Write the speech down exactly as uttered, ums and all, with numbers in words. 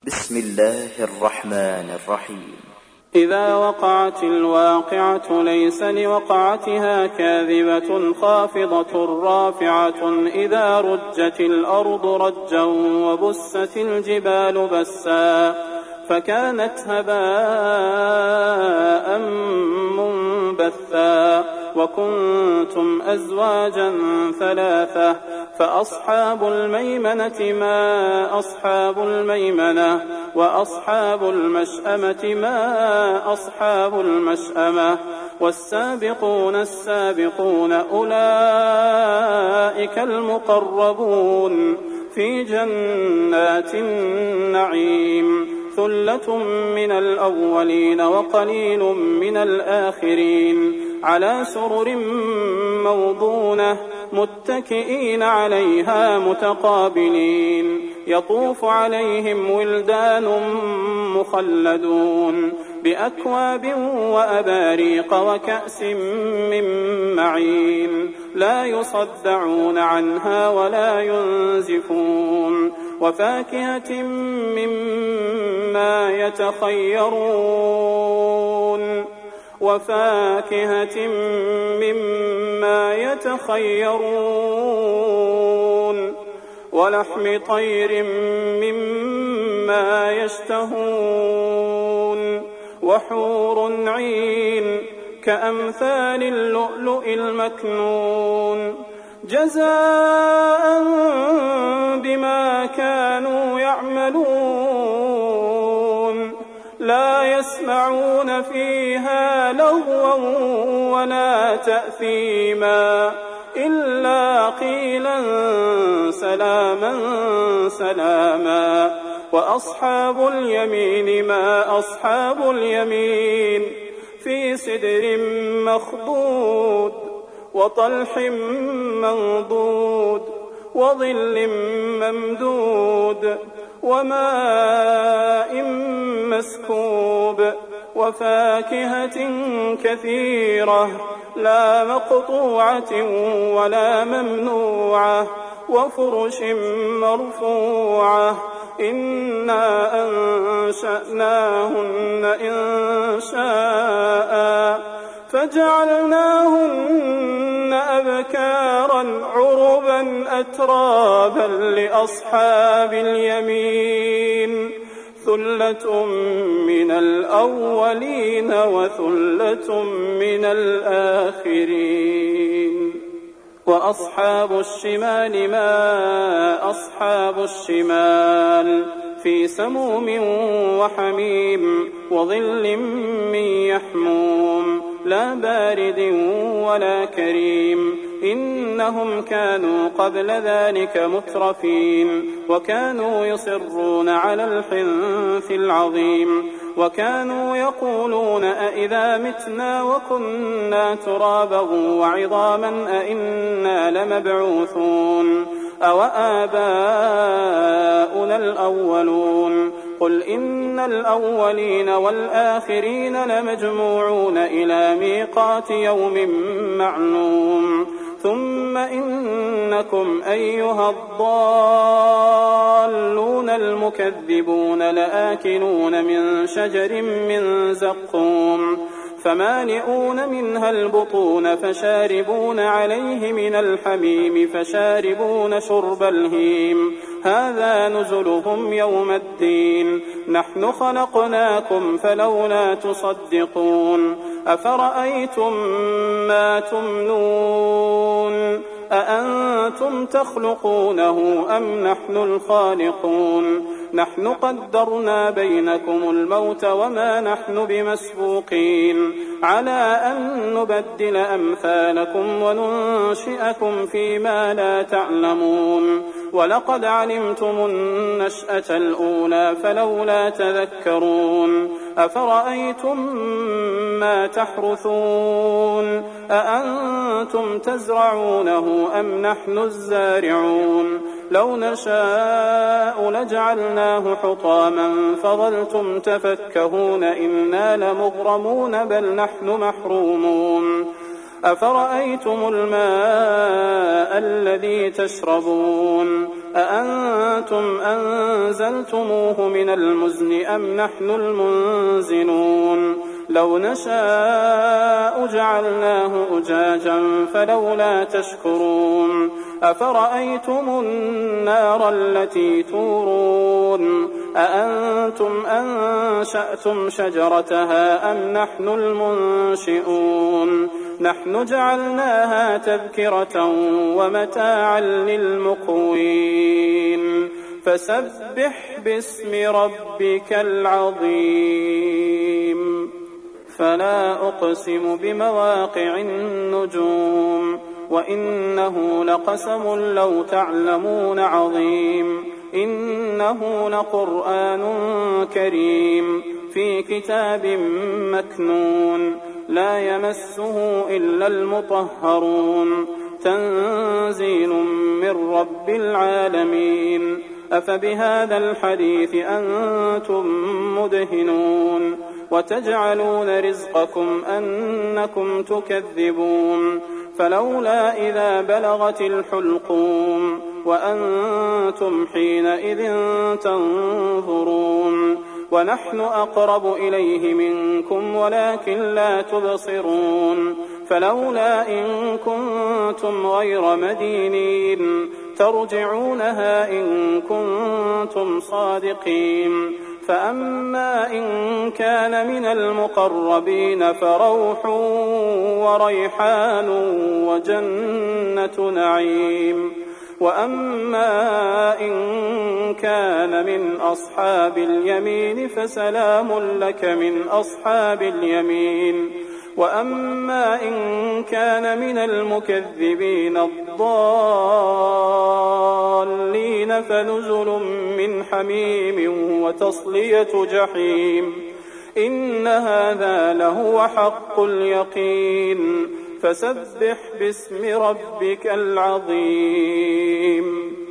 بسم الله الرحمن الرحيم. إذا وقعت الواقعة ليس لوقعتها كاذبة خافضة رافعة إذا رجت الأرض رجا وبست الجبال بسا فكانت هباء منبثا وكنتم أزواجا ثلاثة فأصحاب الميمنة ما أصحاب الميمنة وأصحاب المشأمة ما أصحاب المشأمة والسابقون السابقون أولئك المقربون في جنات النعيم ثلة من الأولين وقليل من الآخرين على سرر موضونة متكئين عليها متقابلين يطوف عليهم ولدان مخلدون بأكواب وأباريق وكأس من معين لا يصدعون عنها ولا ينزفون وفاكهة مما يتخيرون وفاكهة مما يتخيرون ولحم طير مما يشتهون وحور عين كأمثال اللؤلؤ المكنون جزاء بما كانوا يعملون لا يسمعون فيها لغوا ولا تأثيما إلا قيلا سلاما سلاما وأصحاب اليمين ما أصحاب اليمين في سدر مخضود وطلح منضود وظل ممدود وماء مسكوب وفاكهة كثيرة لا مقطوعة ولا ممنوعة وفرش مرفوعة إنا أنشأناهن إنشاء فجعلناهن أبكارا عربا أترابا لأصحاب اليمين ثلة من الأولين وثلة من الآخرين وأصحاب الشمال ما أصحاب الشمال في سموم وحميم وظل من يحموم لا بارد ولا كريم إنهم كانوا قبل ذلك مترفين وكانوا يصرون على الحنث العظيم وكانوا يقولون أئذا متنا وكنا ترابا وعظاما أئنا لمبعوثون أو آباؤنا الأولون قل إن الأولين والآخرين لمجموعون إلى ميقات يوم معلوم ثم إنكم أيها الضالون المكذبون لآكلون من شجر من زقوم فمالئون منها البطون فشاربون عليه من الحميم فشاربون شرب الهيم هذا نزلهم يوم الدين نحن خلقناكم فلولا تصدقون أفرأيتم ما تمنون أأنتم تخلقونه أم نحن الخالقون نحن قدرنا بينكم الموت وما نحن بمسبوقين على أن نبدل أمثالكم وننشئكم فيما لا تعلمون ولقد علمتم النشأة الأولى فلولا تذكرون أفرأيتم ما تحرثون أأنتم تزرعونه أم نحن الزارعون لو نشاء لجعلناه حطاما فظلتم تفكهون إنا لمغرمون بل نحن محرومون أفرأيتم الماء الذي تشربون أأنتم أنزلتموه من المزن أم نحن المنزلون لو نشاء جعلناه أجاجا فلولا تشكرون أفرأيتم النار التي تورون أأنتم أنشأتم شجرتها أم نحن المنشئون نحن جعلناها تذكرة ومتاعا للمقوين فسبح باسم ربك العظيم فلا أقسم بمواقع النجوم وإنه لقسم لو تعلمون عظيم إنه لقرآن كريم في كتاب مكنون لا يمسه إلا المطهرون تنزيل من رب العالمين أفبهذا الحديث أنتم مدهنون وتجعلون رزقكم أنكم تكذبون فلولا إذا بلغت الحلقوم وأنتم حينئذ تنظرون ونحن أقرب إليه منكم ولكن لا تبصرون فلولا إن كنتم غير مدينين ترجعونها إن كنتم صادقين فأما إن كان من المقربين فروح وريحان وجنة نعيم وأما إن كان من أصحاب اليمين فسلام لك من أصحاب اليمين وأما إن كان من المكذبين الضالين فنزل من حميم وتصلية جحيم إن هذا لهو حق اليقين فسبح باسم ربك العظيم